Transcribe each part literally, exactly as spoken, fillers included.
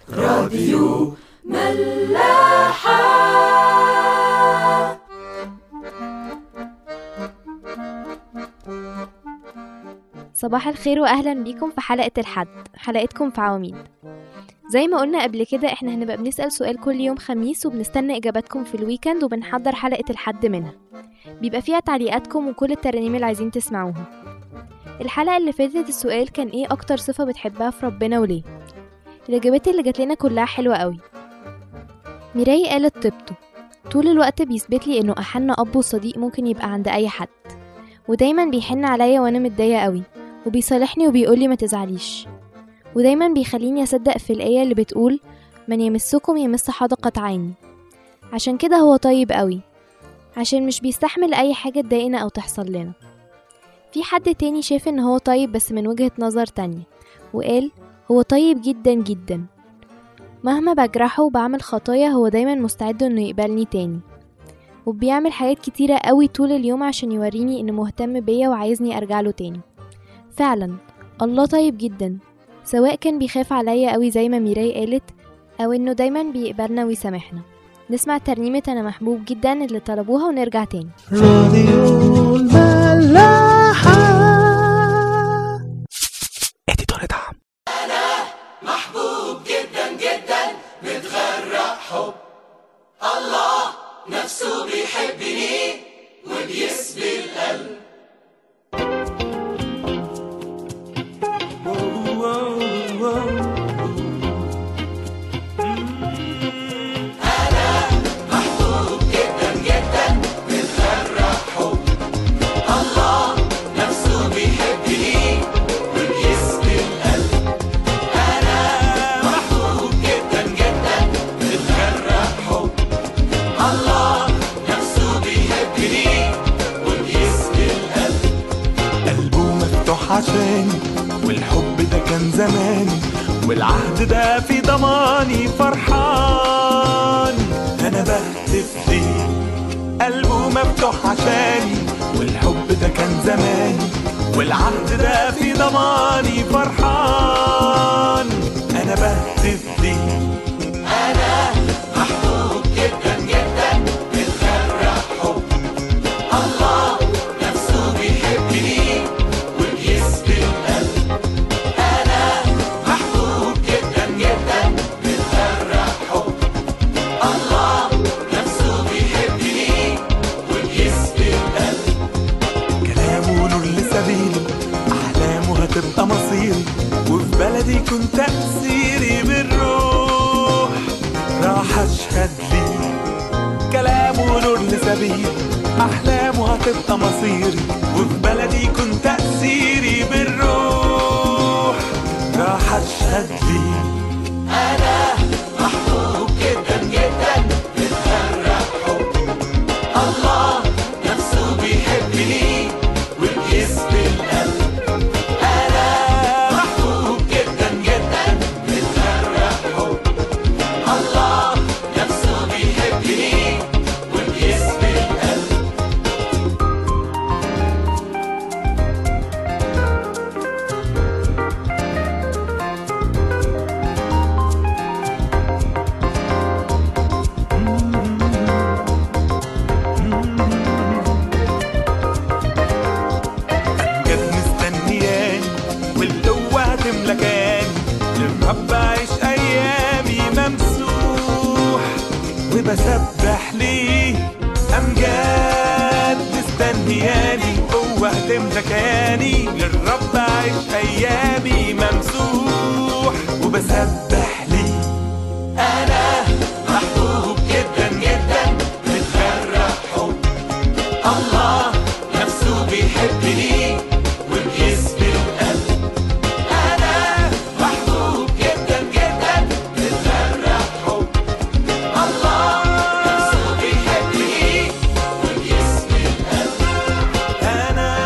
راديو ملاحة. صباح الخير وأهلا بيكم في حلقة الحد، حلقتكم في عواميد. زي ما قلنا قبل كده احنا هنبقى بنسأل سؤال كل يوم خميس وبنستنى إجاباتكم في الويكند وبنحضر حلقة الحد منها، بيبقى فيها تعليقاتكم وكل الترانيم اللي عايزين تسمعوها. الحلقة اللي فاتت السؤال كان ايه أكتر صفة بتحبها في ربنا وليه؟ الإجابات اللي جات لنا كلها حلوة قوي. ميراي قالت طيبته، طول الوقت بيثبت لي انه أحن أب وصديق ممكن يبقى عند أي حد، ودايما بيحن عليا وانا متضايقة قوي وبيصالحني وبيقولي ما تزعليش، ودايما بيخليني أصدق في الآية اللي بتقول من يمسكم يمس حدقة عيني. عشان كده هو طيب قوي، عشان مش بيستحمل أي حاجة تضايقنا أو تحصل لنا. في حد تاني شاف ان هو طيب بس من وجهة نظر تانية، وقال هو طيب جدا جدا، مهما بجرحه وبعمل خطايا هو دايما مستعد انه يقبلني تاني، وبيعمل حاجات كتيرة قوي طول اليوم عشان يوريني انه مهتم بيا وعايزني ارجع له تاني. فعلا الله طيب جدا، سواء كان بيخاف عليا قوي زي ما ميراي قالت او انه دايما بيقبلنا ويسامحنا. نسمع ترنيمة انا محبوب جدا اللي طلبوها ونرجع تاني. راديو الملاحة. اديتور دعم. أنا محبوب جدا جدا، متغرق حب الله، نفسه بيحبني وبيسبي القلب. عشاني والحب ده كان زماني والعهد ده في ضماني فرحان. انا بهتف ليه قلبه مفتوح عشاني والحب ده كان زماني والعهد ده في ضماني فرحان. انا بهتف ليه أنا محبوب جدا جدا، متغرق حب الله، نفسه بيحبني تبقى مصيري، وفي بلدي كنت تأثيري بالروح. راح أشهد لي كلامه نور لسبيل، أحلامه هتبقى مصيري، وفي بلدي كنت تأثيري بالروح. راح أشهد لي أنا محبوب جدا جدا، متغرق حب الله، نفسه بيحبني وبيسبي القلب. بسبح ليه أمجاد مستنياني، قوة تملكاني للرب عيش أيامي ممسوح. وبسبح ليه أنا محبوب جدا جدا، متغرق حب الله، نفسه بيحبني وبيسبي القلب. أنا محبوب جدا جدا، متغرق حب الله، نفسه بيحبني وبيسبي القلب. أنا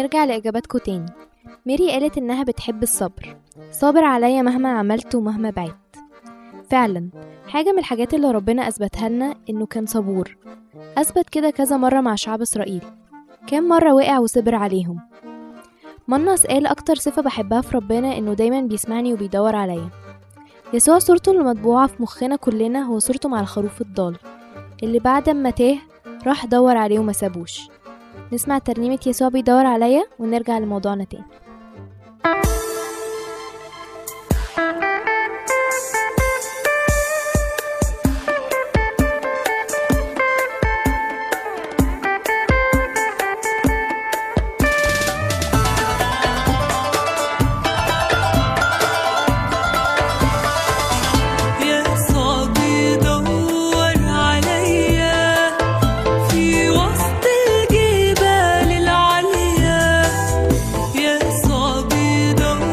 ونرجع لإجاباتكم تاني. ميري قالت إنها بتحب الصبر، صابر عليا مهما عملت ومهما بعدت. فعلا حاجة من الحاجات اللي ربنا أثبتها لنا إنه كان صبور، أثبت كده كذا مرة مع شعب إسرائيل، كام مرة وقع وصبر عليهم. منص قال أكتر صفة بحبها في ربنا إنه دايما بيسمعني وبيدور عليا. يسوع صورته المطبوعة في مخنا كلنا هو صورته مع الخروف الضال اللي بعد ما تاه راح دور عليه وما سابوش. نسمع ترنيمة يسوع بيدور عليا ونرجع لموضوعنا تاني. يسوع بيدور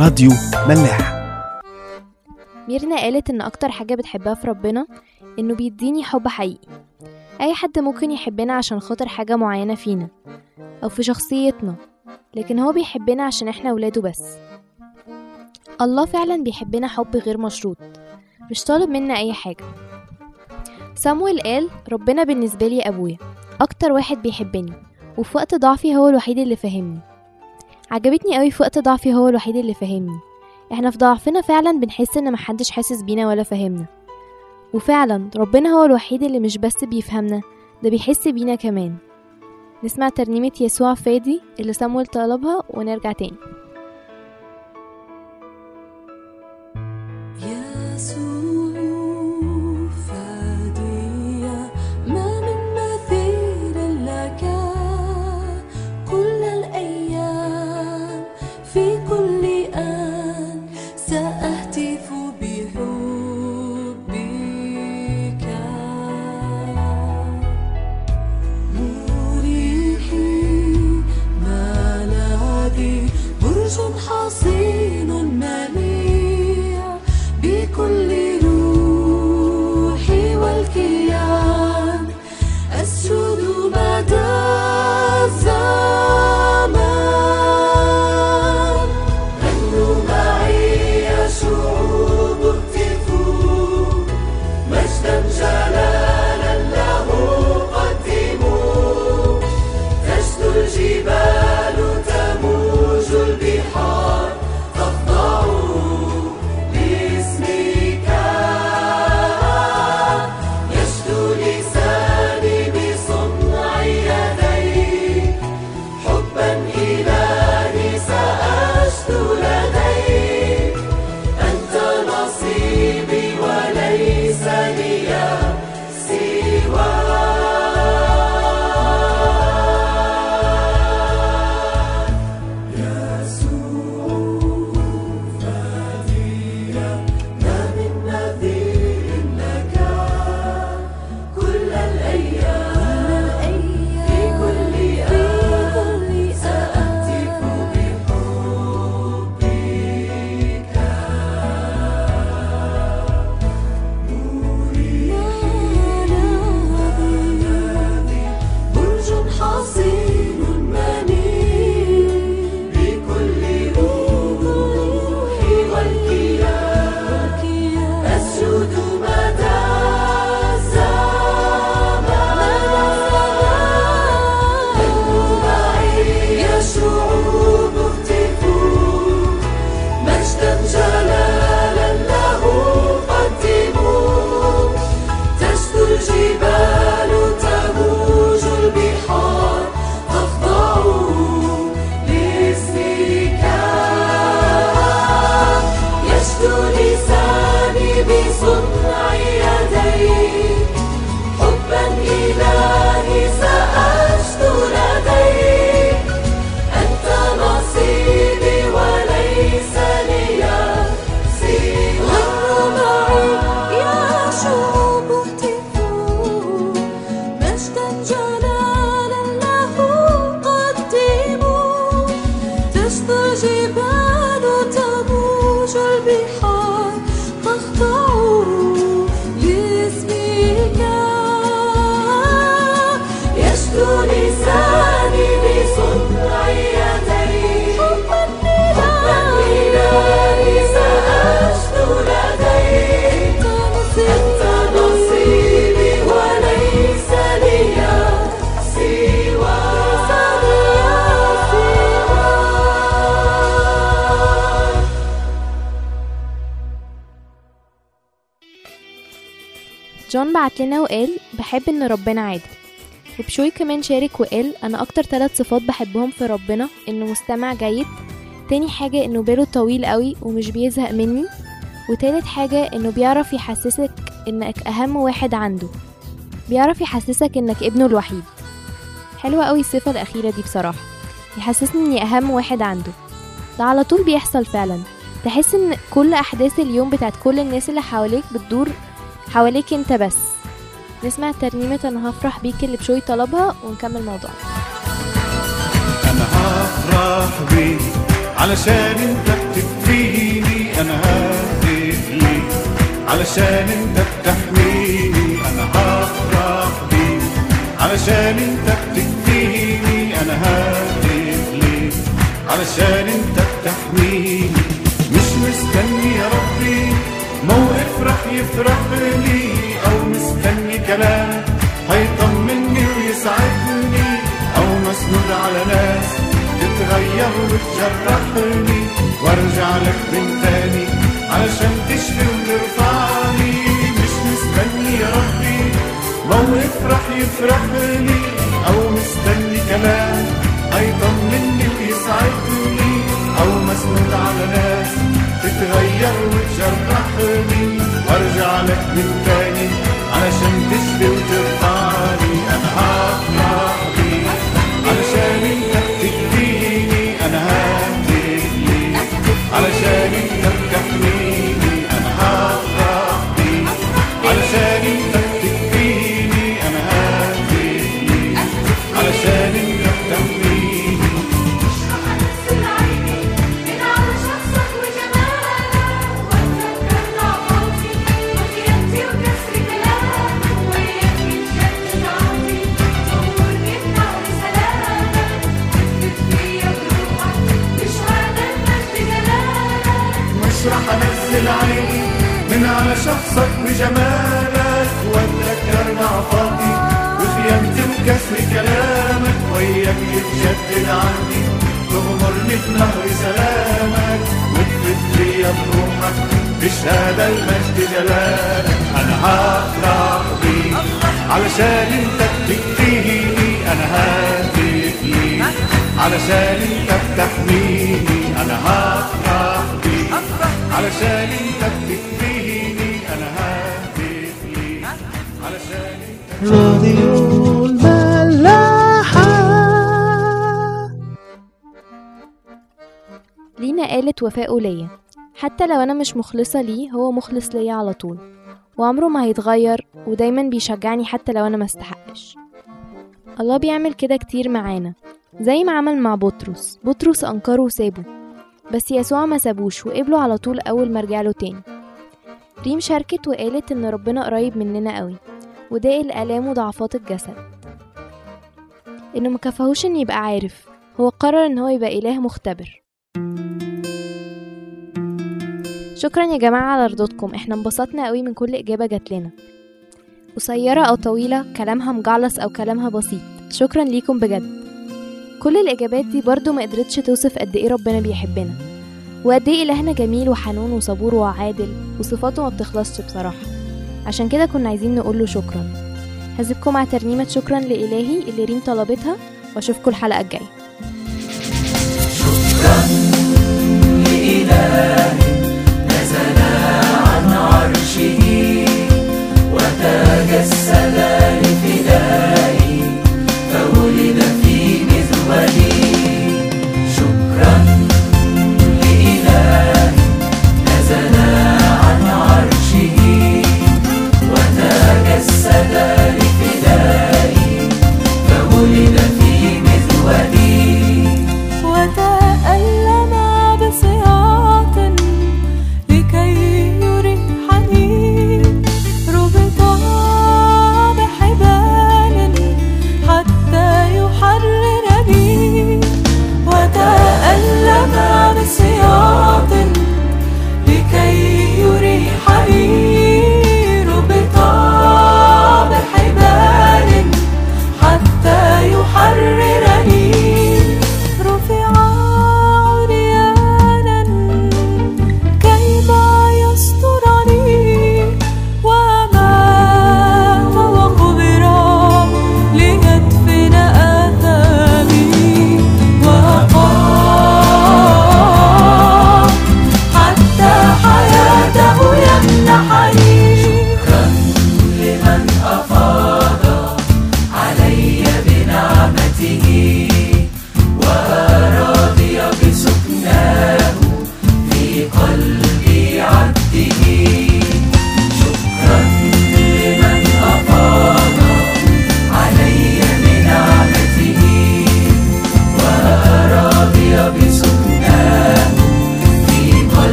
راديو ملاح. ميرنا قالت إن أكتر حاجة بتحبها في ربنا إنه بيديني حب حقيقي. أي حد ممكن يحبنا عشان خاطر حاجة معينة فينا أو في شخصيتنا، لكن هو بيحبنا عشان إحنا ولاده بس. الله فعلا بيحبنا حب غير مشروط، مش طالب منا أي حاجة. سامويل قال ربنا بالنسبة لي أبويا، أكتر واحد بيحبني، وفي وقت ضعفي هو الوحيد اللي فاهمني. عجبتني قوي في وقت ضعفي هو الوحيد اللي فاهمني. احنا في ضعفنا فعلا بنحس ان محدش حاسس بينا ولا فاهمنا، وفعلا ربنا هو الوحيد اللي مش بس بيفهمنا، ده بيحس بينا كمان. نسمع ترنيمة يسوع فادي اللي سامويل طلبها ونرجع تاني. جون بعت لنا وقال بحب ان ربنا عادل. وبشوي كمان شارك وقال انا اكتر ثلاث صفات بحبهم في ربنا انه مستمع جيد، تاني حاجة انه باله طويل قوي ومش بيزهق مني، وتالت حاجة انه بيعرف يحسسك انك اهم واحد عنده، بيعرف يحسسك انك ابنه الوحيد. حلوة قوي الصفة الاخيرة دي بصراحة، يحسسني اني اهم واحد عنده. ده على طول بيحصل فعلا، تحس ان كل احداث اليوم بتاعت كل الناس اللي حواليك بتدور حواليك انت بس. نسمع ترنيمة انا هفرح بيك اللي بشوي طلبها ونكمل موضوعنا. انا هفرح بيك علشان انت بتكفيني انا ههتف ليك، علشان انت بتحميني انا هفرح بيك، علشان انت بتكفيني انا ههتف ليك، علشان انت بتحميني. مش مستني يا ربي موقف رح يفرح لي، او مستني كلام هيطمني ويسعدني، او مسنود على ناس تتغير وتجرحني، وارجع لك من تاني علشان تشفي وترفعني. مش مستني يا ربي موقف رح يفرح لي، او مستني كلام هيطمني ويسعدني، او مسنود على ناس تتغير وتجرحني، وارجع لك من تاني علشان تشفي وترفعني. انا هفرح بيك علشان انت بتكفيني انا ههتف ليك، علشان انت بتحميني انا هفرح بيك، علشان انت بتكفيني انا ههتف ليك، علشان انت بتحميني. مش رح انزل عيني من على شخصك وجمالك، واتذكر ضعفاتي وخيانتي وكسر كلامك، وياك يتجدد عندي تغمرني في نهر سلامك، وتفت فيا بروحك بشهادة المجد جلالك. انا هفرح بيك علشان انت بتكفيني انا ههتف ليك، علشان انت بتحميني انا هفرح بيك، علشان انت بتكفيني انا ههتف ليك، علشان انت. راديو الملاحة. لينا قالت وفاء ليا، حتى لو أنا مش مخلصة ليه هو مخلص ليا على طول، وعمره ما هيتغير، ودايما بيشجعني حتى لو أنا ما استحقش. الله بيعمل كده كتير معانا، زي ما عمل مع بطرس. بطرس أنكره وسابه، بس يسوع ما سابوش وقبله على طول أول ما رجع له تاني. ريم شاركت وقالت إن ربنا قريب مننا قوي، وده الآلام وضعفات الجسد، إنه مكفهوش إن يبقى عارف، هو قرر إن هو يبقى إله مختبر. شكرا يا جماعة على رضوتكم، احنا انبسطنا قوي من كل إجابة جات لنا، قصيرة أو طويلة، كلامها مجعلص أو كلامها بسيط، شكرا ليكم بجد. كل الإجابات دي برضو ما قدرتش توصف قد إيه ربنا بيحبنا، وقد إيه إلهنا جميل وحنون وصبور وعادل، وصفاته ما بتخلصش بصراحة. عشان كده كنا عايزين نقوله شكرا. هسيبكم مع ترنيمة شكرا لإلهي اللي ريم طلبتها، واشوفكم الحلقة الجاية. شكرا لإلهي نزل عن عرشه وتجسد لفدائي فولد في مذودي. شكرا لإلهي نزل عن عرشه وتجسد لفدائي فولد في مذودي. وتألم بصياط لكي يريحني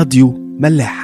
راديو ملاح.